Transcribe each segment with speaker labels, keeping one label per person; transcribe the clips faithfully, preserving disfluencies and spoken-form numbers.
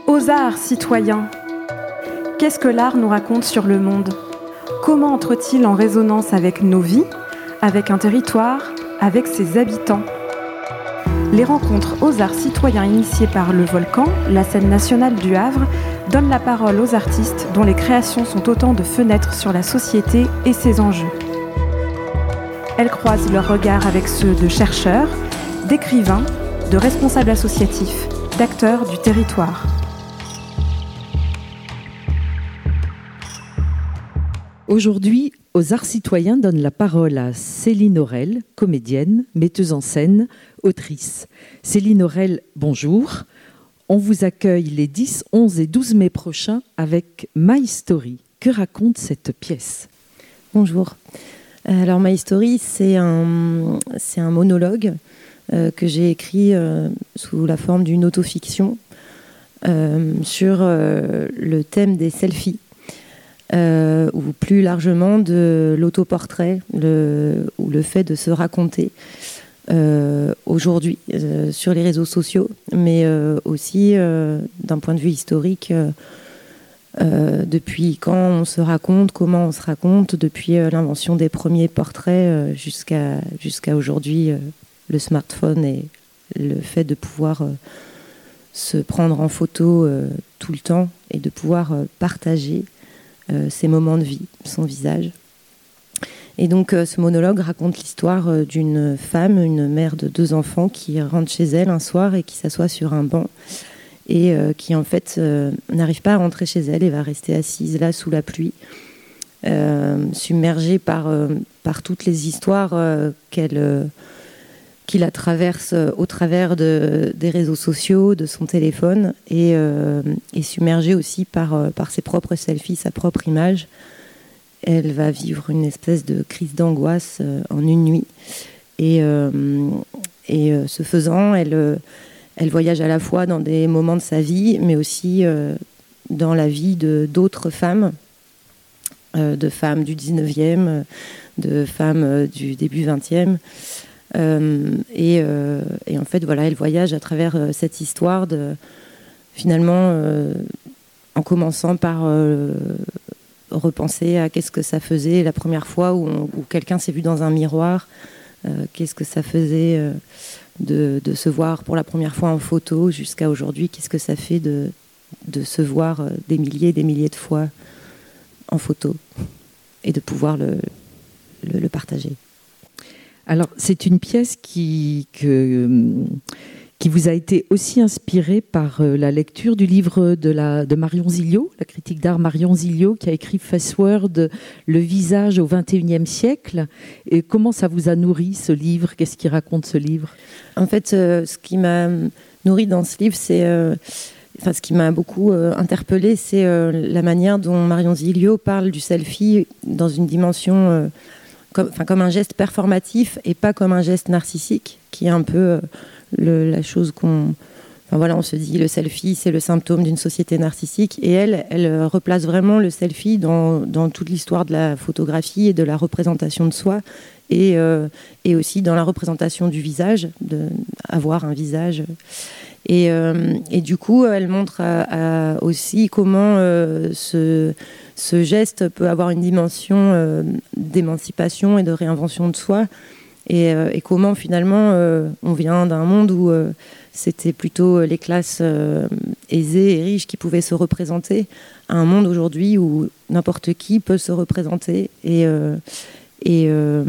Speaker 1: Aux arts citoyens. Qu'est-ce que l'art nous raconte sur le monde ? Comment entre-t-il en résonance avec nos vies, avec un territoire, avec ses habitants ? Les rencontres aux arts citoyens initiées par Le Volcan, la scène nationale du Havre, donnent la parole aux artistes dont les créations sont autant de fenêtres sur la société et ses enjeux. Elles croisent leurs regards avec ceux de chercheurs, d'écrivains, de responsables associatifs, d'acteurs du territoire.
Speaker 2: Aujourd'hui, aux arts citoyens donne la parole à Céline Aurel, comédienne, metteuse en scène, autrice. Céline Aurel, bonjour. On vous accueille les dix, onze et douze mai prochains avec My Story. Que raconte cette pièce ?
Speaker 3: Bonjour. Alors My Story, c'est un, c'est un monologue euh, que j'ai écrit euh, sous la forme d'une autofiction euh, sur euh, le thème des selfies. Euh, ou plus largement de l'autoportrait le, ou le fait de se raconter euh, aujourd'hui euh, sur les réseaux sociaux, mais euh, aussi euh, d'un point de vue historique, euh, euh, depuis quand on se raconte, comment on se raconte, depuis euh, l'invention des premiers portraits euh, jusqu'à, jusqu'à aujourd'hui, euh, le smartphone et le fait de pouvoir euh, se prendre en photo euh, tout le temps et de pouvoir euh, partager Euh, ses moments de vie, son visage. Et donc euh, ce monologue raconte l'histoire euh, d'une femme, une mère de deux enfants qui rentre chez elle un soir et qui s'assoit sur un banc et euh, qui en fait euh, n'arrive pas à rentrer chez elle et va rester assise là sous la pluie, euh, submergée par, euh, par toutes les histoires euh, qu'elle, euh, qui la traversent euh, au travers de, des réseaux sociaux, de son téléphone, et, euh, et submergée aussi par, euh, par ses propres selfies, sa propre image. Elle va vivre une espèce de crise d'angoisse euh, en une nuit. Et, euh, et euh, ce faisant, elle, euh, elle voyage à la fois dans des moments de sa vie, mais aussi euh, dans la vie de, d'autres femmes, euh, de femmes du dix-neuvième, de femmes euh, du début vingtième. Euh, et, euh, et en fait, voilà, elle voyage à travers euh, cette histoire de, finalement, euh, en commençant par euh, repenser à qu'est-ce que ça faisait la première fois où, on, où quelqu'un s'est vu dans un miroir, euh, qu'est-ce que ça faisait euh, de, de se voir pour la première fois en photo, jusqu'à aujourd'hui, qu'est-ce que ça fait de, de se voir euh, des milliers et des milliers de fois en photo et de pouvoir le, le, le partager.
Speaker 2: Alors, c'est une pièce qui, que, qui vous a été aussi inspirée par la lecture du livre de, la, de Marion Zilliot, la critique d'art Marion Zilliot, qui a écrit Faceword, le visage au vingt et unième siècle. Et comment ça vous a nourri, ce livre ? Qu'est-ce qu'il raconte, ce livre ?
Speaker 3: En fait, euh, ce qui m'a nourri dans ce livre, c'est... Euh, enfin, ce qui m'a beaucoup euh, interpellée, c'est euh, la manière dont Marion Zilliot parle du selfie dans une dimension... Euh, Comme, enfin, comme un geste performatif et pas comme un geste narcissique, qui est un peu euh, le, la chose qu'on... Enfin, voilà, on se dit le selfie, c'est le symptôme d'une société narcissique. Et elle, elle replace vraiment le selfie dans, dans toute l'histoire de la photographie et de la représentation de soi, et, euh, et aussi dans la représentation du visage, d'avoir un visage. Et, euh, et du coup, elle montre à, à aussi comment euh, ce... ce geste peut avoir une dimension euh, d'émancipation et de réinvention de soi, et, euh, et comment finalement euh, on vient d'un monde où euh, c'était plutôt les classes euh, aisées et riches qui pouvaient se représenter, à un monde aujourd'hui où n'importe qui peut se représenter et, euh, et, euh,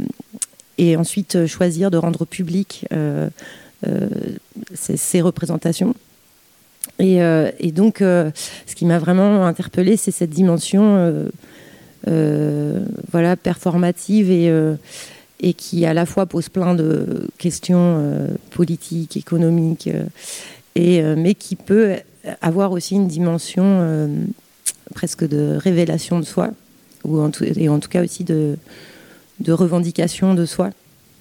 Speaker 3: et ensuite choisir de rendre public euh, euh, ces, ces représentations. Et, euh, et donc, euh, ce qui m'a vraiment interpellée, c'est cette dimension euh, euh, voilà, performative et, euh, et qui, à la fois, pose plein de questions euh, politiques, économiques, euh, et, euh, mais qui peut avoir aussi une dimension euh, presque de révélation de soi, ou en tout, et en tout cas aussi de, de revendication de soi.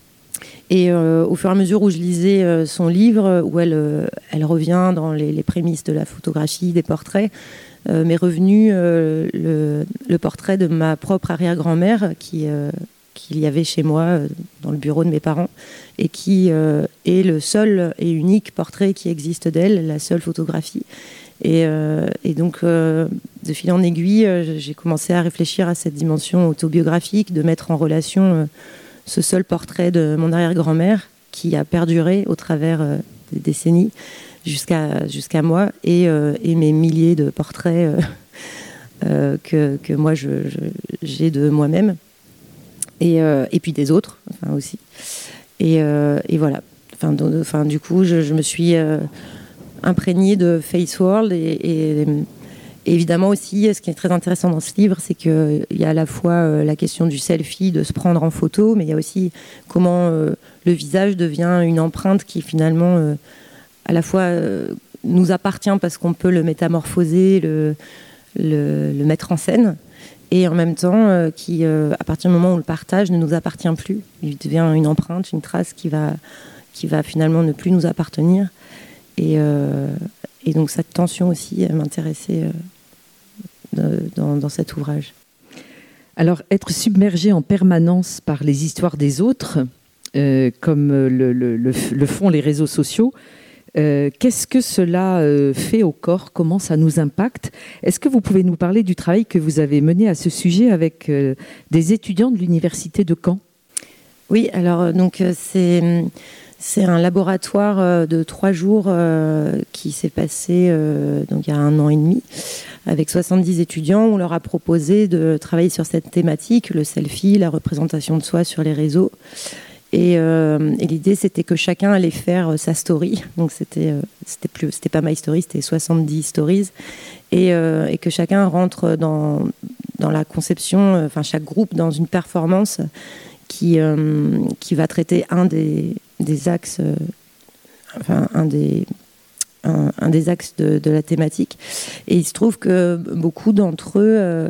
Speaker 3: Et euh, au fur et à mesure où je lisais euh, son livre, où elle, euh, elle revient dans les, les prémices de la photographie, des portraits, euh, m'est revenu euh, le, le portrait de ma propre arrière-grand-mère qui, euh, qu'il y avait chez moi euh, dans le bureau de mes parents, et qui euh, est le seul et unique portrait qui existe d'elle, la seule photographie. Et, euh, et donc, euh, de fil en aiguille, euh, j'ai commencé à réfléchir à cette dimension autobiographique, de mettre en relation euh, ce seul portrait de mon arrière-grand-mère qui a perduré au travers euh, des décennies jusqu'à jusqu'à moi et, euh, et mes milliers de portraits euh, euh, que, que moi je, je, j'ai de moi-même et, euh, et puis des autres enfin, aussi. Et, euh, et voilà. Enfin, de, enfin, du coup, je, je me suis euh, imprégnée de Face World et, et, et évidemment aussi, ce qui est très intéressant dans ce livre, c'est qu'il y a à la fois euh, la question du selfie, de se prendre en photo, mais il y a aussi comment euh, le visage devient une empreinte qui finalement euh, à la fois euh, nous appartient parce qu'on peut le métamorphoser, le, le, le mettre en scène, et en même temps euh, qui, euh, à partir du moment où on le partage, ne nous appartient plus. Il devient une empreinte, une trace qui va, qui va finalement ne plus nous appartenir. Et, euh, et donc cette tension aussi m'intéressait euh, dans, dans cet ouvrage.
Speaker 2: Alors, être submergé en permanence par les histoires des autres, euh, comme le, le, le, le font les réseaux sociaux, Euh, qu'est-ce que cela euh, fait au corps? Comment ça nous impacte? Est-ce que vous pouvez nous parler du travail que vous avez mené à ce sujet avec euh, des étudiants de l'université de Caen?
Speaker 3: Oui, alors donc c'est c'est un laboratoire de trois jours euh, qui s'est passé euh, donc il y a un an et demi avec soixante-dix étudiants. On leur a proposé de travailler sur cette thématique, le selfie, la représentation de soi sur les réseaux. Et, euh, et l'idée, c'était que chacun allait faire euh, sa story. Donc, c'était, euh, c'était, plus, c'était pas My Story, c'était soixante-dix stories. Et, euh, et que chacun rentre dans, dans la conception, euh, enfin, chaque groupe dans une performance qui, euh, qui va traiter un des, des axes, euh, enfin, un des, un, un des axes de, de la thématique. Et il se trouve que beaucoup d'entre eux euh,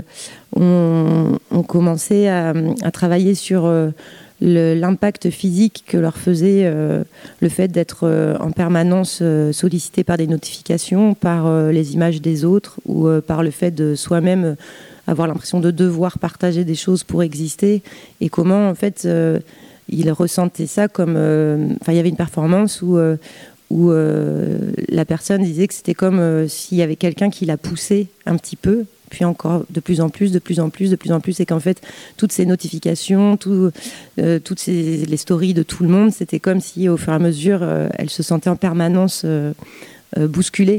Speaker 3: ont, ont commencé à, à travailler sur... Euh, Le, l'impact physique que leur faisait euh, le fait d'être euh, en permanence euh, sollicité par des notifications, par euh, les images des autres ou euh, par le fait de soi-même euh, avoir l'impression de devoir partager des choses pour exister, et comment en fait euh, ils ressentaient ça comme... Enfin, euh, il y avait une performance où, euh, où euh, la personne disait que c'était comme euh, s'il y avait quelqu'un qui la poussait un petit peu, puis encore de plus en plus, de plus en plus, de plus en plus, et qu'en fait, toutes ces notifications, tout, euh, toutes ces, les stories de tout le monde, c'était comme si, au fur et à mesure, euh, elle se sentait en permanence euh, euh, bousculée.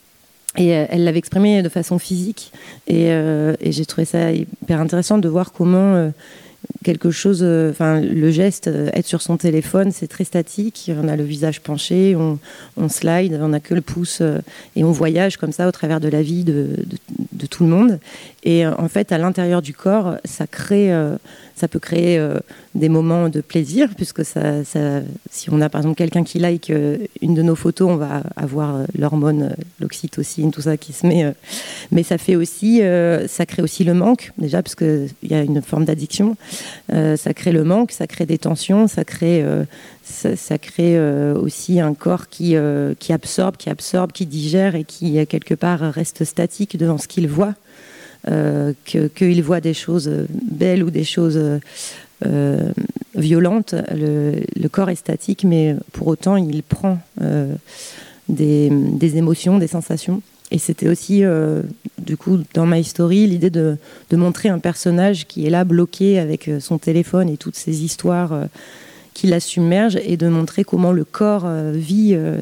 Speaker 3: Et euh, elle l'avait exprimé de façon physique. Et, euh, et j'ai trouvé ça hyper intéressant de voir comment euh, quelque chose, enfin euh, le geste, euh, être sur son téléphone, c'est très statique. On a le visage penché, on, on slide, on n'a que le pouce euh, et on voyage comme ça au travers de la vie de, de, de tout le monde. Et euh, en fait, à l'intérieur du corps, ça crée, euh, ça peut créer euh, des moments de plaisir, puisque ça, ça, si on a par exemple quelqu'un qui like euh, une de nos photos, on va avoir euh, l'hormone, euh, l'oxytocine, tout ça qui se met. Euh, mais ça fait aussi, euh, ça crée aussi le manque déjà, parce que il y a une forme d'addiction. Euh, ça crée le manque, ça crée des tensions, ça crée, euh, ça, ça crée euh, aussi un corps qui, euh, qui absorbe, qui absorbe, qui digère et qui quelque part reste statique devant ce qu'il voit. Euh, que, qu'il voit des choses belles ou des choses euh, violentes, le, le corps est statique, mais pour autant il prend euh, des, des émotions, des sensations. Et c'était aussi, euh, du coup, dans My Story, l'idée de, de montrer un personnage qui est là, bloqué avec son téléphone et toutes ces histoires euh, qui la submergent, et de montrer comment le corps euh, vit, euh,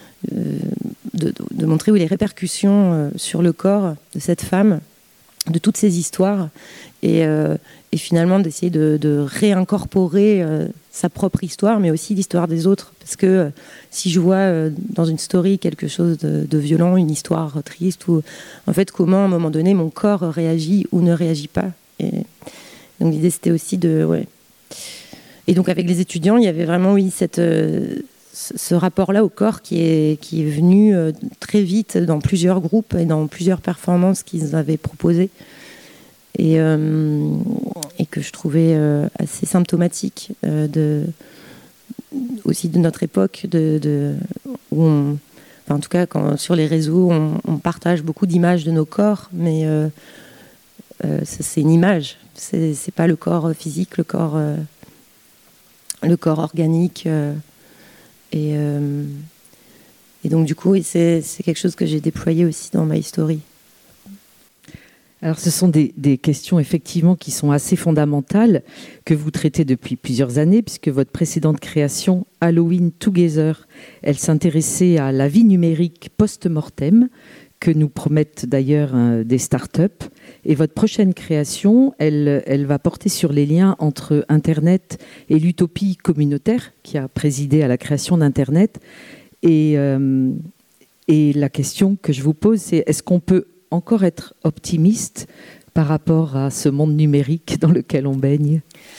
Speaker 3: de, de montrer où les répercussions euh, sur le corps de cette femme, de toutes ces histoires, et, euh, et finalement d'essayer de, de réincorporer euh, sa propre histoire, mais aussi l'histoire des autres. Parce que euh, si je vois euh, dans une story quelque chose de, de violent, une histoire triste, ou en fait comment à un moment donné mon corps réagit ou ne réagit pas. Et donc l'idée c'était aussi de... Ouais. Et donc avec les étudiants, il y avait vraiment oui, cette... Euh, ce rapport-là au corps qui est, qui est venu euh, très vite dans plusieurs groupes et dans plusieurs performances qu'ils avaient proposées, et, euh, et que je trouvais euh, assez symptomatique euh, de, aussi de notre époque, de, de, où on, enfin, en tout cas quand, sur les réseaux on, on partage beaucoup d'images de nos corps, mais euh, euh, c'est, c'est une image, c'est, c'est pas le corps physique, le corps, euh, le corps organique. Euh, Et, euh, Et donc, du coup, c'est, c'est quelque chose que j'ai déployé aussi dans My Story.
Speaker 2: Alors, ce sont des, des questions effectivement qui sont assez fondamentales, que vous traitez depuis plusieurs années, puisque votre précédente création, Halloween Together, elle s'intéressait à la vie numérique post-mortem, que nous promettent d'ailleurs hein, des startups. Et votre prochaine création, elle, elle va porter sur les liens entre Internet et l'utopie communautaire qui a présidé à la création d'Internet. Et, euh, et la question que je vous pose, c'est est-ce qu'on peut encore être optimiste par rapport à ce monde numérique dans lequel on baigne ?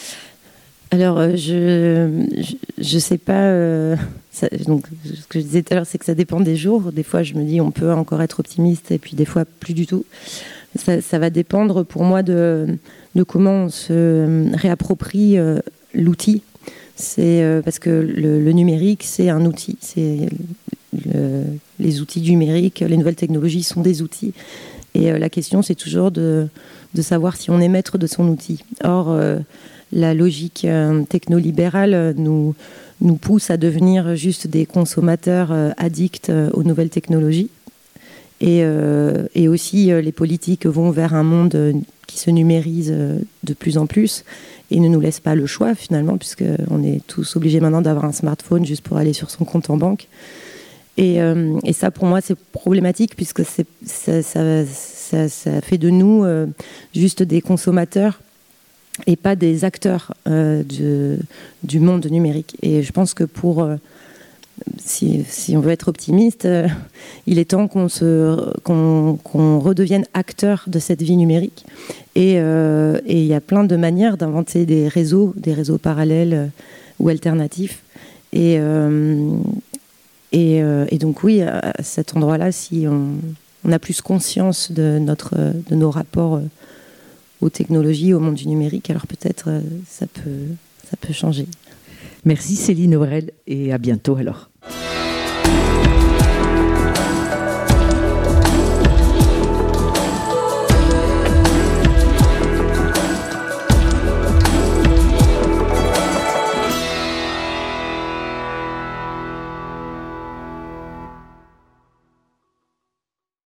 Speaker 3: Alors, euh, je je sais pas. Euh, ça, donc, ce que je disais tout à l'heure, c'est que ça dépend des jours. Des fois, je me dis on peut encore être optimiste, et puis des fois plus du tout. Ça, ça va dépendre pour moi de de comment on se réapproprie euh, l'outil. C'est euh, parce que le, le numérique, c'est un outil. C'est le, les outils numériques, les nouvelles technologies sont des outils. Et euh, la question, c'est toujours de de savoir si on est maître de son outil. Or euh, la logique euh, technolibérale nous, nous pousse à devenir juste des consommateurs euh, addicts euh, aux nouvelles technologies. Et, euh, et aussi, euh, les politiques vont vers un monde euh, qui se numérise euh, de plus en plus et ne nous laisse pas le choix, finalement, puisqu'on est tous obligés maintenant d'avoir un smartphone juste pour aller sur son compte en banque. Et, euh, et ça, pour moi, c'est problématique, puisque c'est, ça, ça, ça, ça fait de nous euh, juste des consommateurs et pas des acteurs euh, de, du monde numérique. Et je pense que pour, euh, si, si on veut être optimiste, euh, il est temps qu'on, se, qu'on, qu'on redevienne acteur de cette vie numérique. Et euh, et il y a plein de manières d'inventer des réseaux, des réseaux parallèles euh, ou alternatifs. Et, euh, et, euh, et donc oui, à cet endroit-là, si on, on a plus conscience de, notre, de nos rapports euh, aux technologies, au monde du numérique, alors peut-être euh, ça peut, ça peut changer.
Speaker 2: Merci Céline Aurel et à bientôt alors.